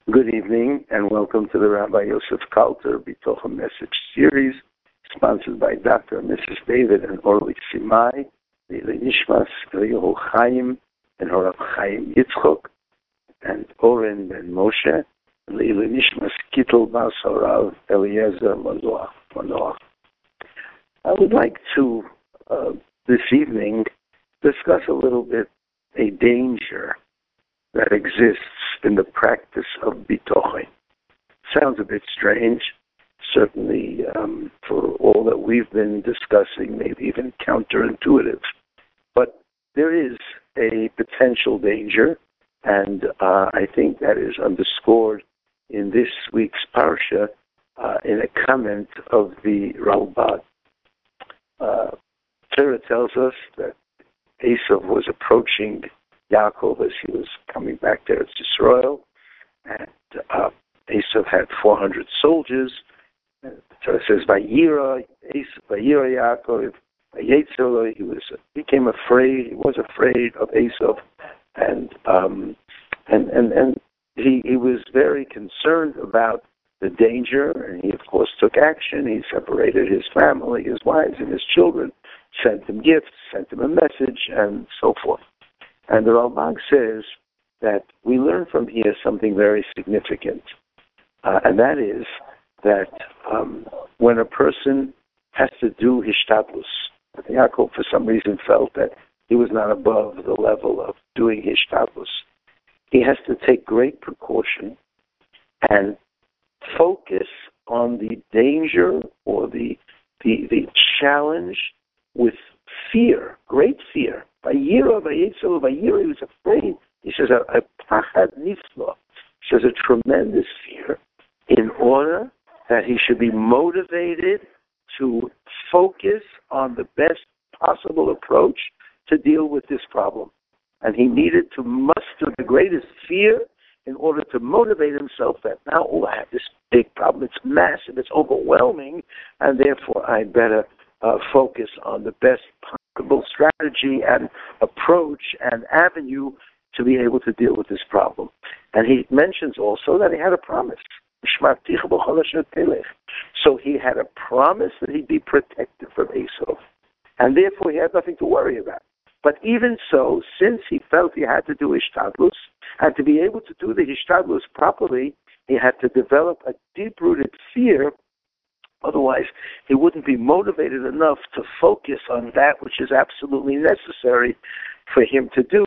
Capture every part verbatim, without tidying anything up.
Good evening and welcome to the Rabbi Yosef Kalter Bitocha Message Series, sponsored by Doctor and Missus David and Orly Simai, Leili Nishmas, Eliyahu Chaim, and Horav Chaim Yitzchok, and Oren Ben Moshe, and Leili Nishmas Kittel Bas Horav Eliezer Manoach. I would like to, uh, this evening, discuss a little bit a danger that exists in the practice of bitochen. Sounds a bit strange, certainly um, for all that we've been discussing, maybe even counterintuitive. But there is a potential danger, and uh, I think that is underscored in this week's parsha uh, in a comment of the Ralbag. Uh, Torah tells us that Esav was approaching Yaakov as he was coming back to Eretz Yisrael, and uh, Esav had four hundred soldiers. And the Torah says, "Vayira Esav, Vayira Yaakov, Vayetzelo." He was became afraid. He was afraid of Esav, and um, and and and he he was very concerned about the danger. And he, of course, took action. He separated his family, his wives, and his children, sent him gifts, sent him a message, and so forth. And the Ralbag says that we learn from here something very significant, uh, and that is that um, when a person has to do hishtadlus, Yaakov for some reason felt that he was not above the level of doing hishtadlus. He has to take great precaution and focus on the danger or the the, the challenge with fear, great fear. Vayira, Vayetzelo, Vayira, he was afraid. He says, a pachad niflo. He says, a tremendous fear, in order that he should be motivated to focus on the best possible approach to deal with this problem. And he needed to muster the greatest fear in order to motivate himself that now, oh, I have this big problem. It's massive. It's overwhelming. And therefore, I better uh, focus on the best possible strategy and approach and avenue to be able to deal with this problem. And he mentions also that he had a promise. So he had a promise that he'd be protected from Esau. And therefore, he had nothing to worry about. But even so, since he felt he had to do hishtadlus, and to be able to do the hishtadlus properly, he had to develop a deep-rooted fear. Otherwise, he wouldn't be motivated enough to focus on that which is absolutely necessary for him to do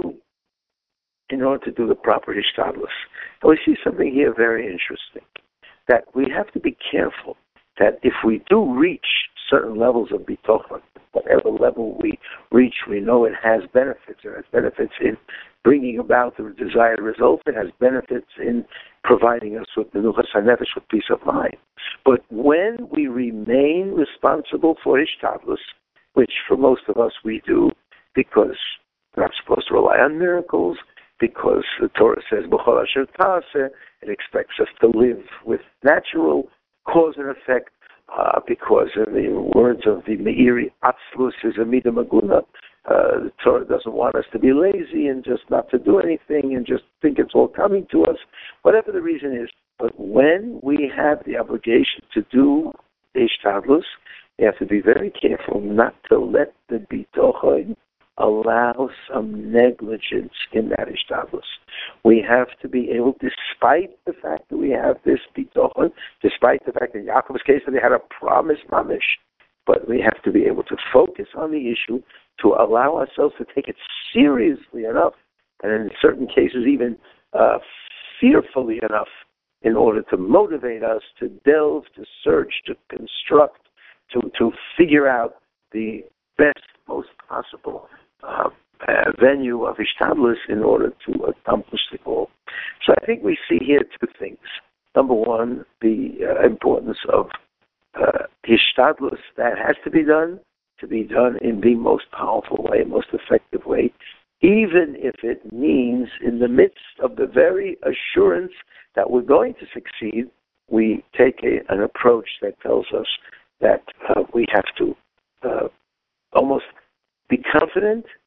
in order to do the proper hishtadlus. And we see something here very interesting, that we have to be careful that if we do reach certain levels of bitochen, whatever level we reach, we know it has benefits. It has benefits in bringing about the desired result. It has benefits in providing us with menuchas hanefesh, with peace of mind. But when we remain responsible for hishtadlus, which for most of us we do, because we're not supposed to rely on miracles, because the Torah says, B'chol asher ta'aseh, it expects us to live with natural cause and effect, uh, because in the words of the Meiri, Atzlus is a midah maguna. Uh, the Torah doesn't want us to be lazy and just not to do anything and just think it's all coming to us, whatever the reason is. But when we have the obligation to do hishtadlus, we have to be very careful not to let the bitochen allow some negligence in that hishtadlus. We have to be able, despite the fact that we have this bitochen, despite the fact that in Yaakov's case that they had a promise mamish, but we have to be able to focus on the issue, to allow ourselves to take it seriously enough, and in certain cases even uh, fearfully enough, in order to motivate us to delve, to search, to construct, to, to figure out the best, most possible uh, uh, venue of hishtadlus in order to accomplish the goal. So I think we see here two things. Number one, the uh, importance of uh, hishtadlus that has to be done, to be done in the most powerful way, most effective way, even if it means in the midst of the very assurance that we're going to succeed, we take a, an approach that tells us that uh, we have to uh, almost be confident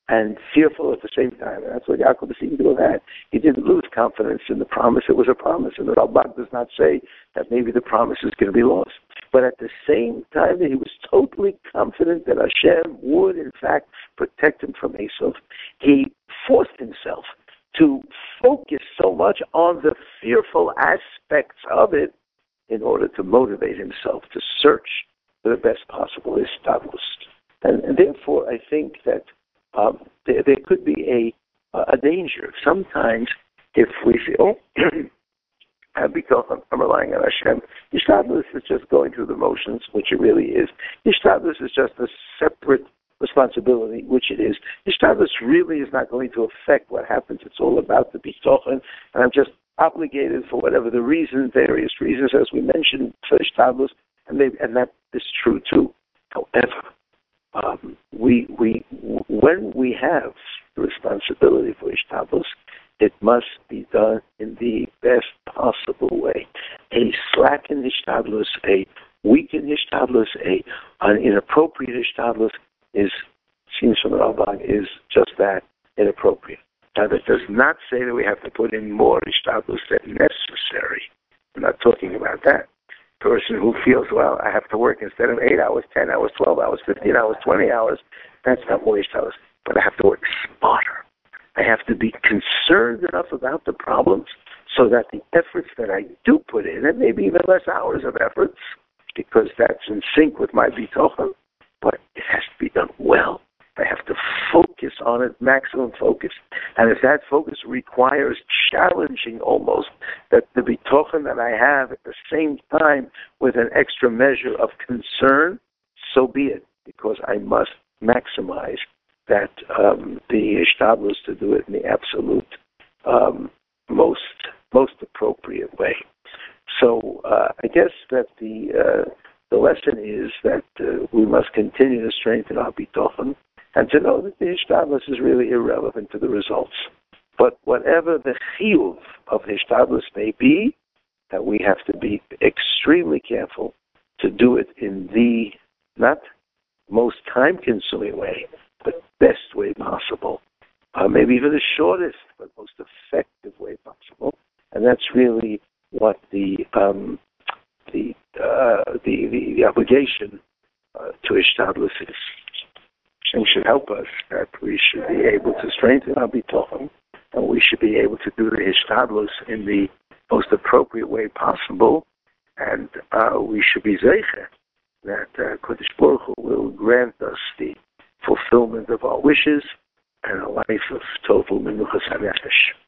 and fearful at the same time. And that's what Yaakov Avinu had. He didn't lose confidence in the promise. It was a promise. And the Ralbag does not say that maybe the promise is going to be lost. But at the same time, he was totally confident that Hashem would, in fact, protect him from Esav. He forced himself to focus so much on the fearful aspects of it in order to motivate himself to search for the best possible ishtadlus. And, and therefore, I think that um, there, there could be a, a danger. Sometimes if we say, oh, because I'm, I'm relying on Hashem, ishtadlus is just going through the motions, which it really is. Ishtadlus is just a separate responsibility, which it is. Ishtadlus really is not going to affect what happens. It's all about the bitochen, and I'm just obligated for whatever the reason, various reasons, as we mentioned, for ishtadlus, and, they, and that is true too. However, um, we we when we have the responsibility for ishtadlus, it must be done in the best possible way. A slackened ishtadlus, a weakened ishtadlus, a an inappropriate ishtadlus is, seems from the Ralbag, is just that, inappropriate. Now, that does not say that we have to put in more ishtadlus than necessary. I'm not talking about that. Person who feels, well, I have to work instead of eight hours, ten hours, twelve hours, fifteen hours, twenty hours, that's not more ishtadlus. But I have to work smarter. I have to be concerned enough about the problems so that the efforts that I do put in, and maybe even less hours of efforts, because that's in sync with my bitochen, but it has to be done well. I have to focus on it, maximum focus. And if that focus requires challenging almost that the bitochen that I have at the same time with an extra measure of concern, so be it, because I must maximize that um, the ishtadlus to do it in the absolute um, most most appropriate way. So uh, I guess that the uh, the lesson is that uh, we must continue to strengthen our bitochen and to know that the ishtadlus is really irrelevant to the results. But whatever the chiyuv of the ishtadlus may be, that we have to be extremely careful to do it in the not most time-consuming way, but best way possible. Uh, maybe even the shortest, but most effective way possible. And that's really what the um, the, uh, the the the obligation uh, to ishtadlus is. Hashem should help us that we should be able to strengthen our bitochen, and we should be able to do the ishtadlus in the most appropriate way possible, and uh, we should be zeicher that uh, Kodesh Baruch Hu will grant us the fulfillment of our wishes and a life of total menuchas hanefesh.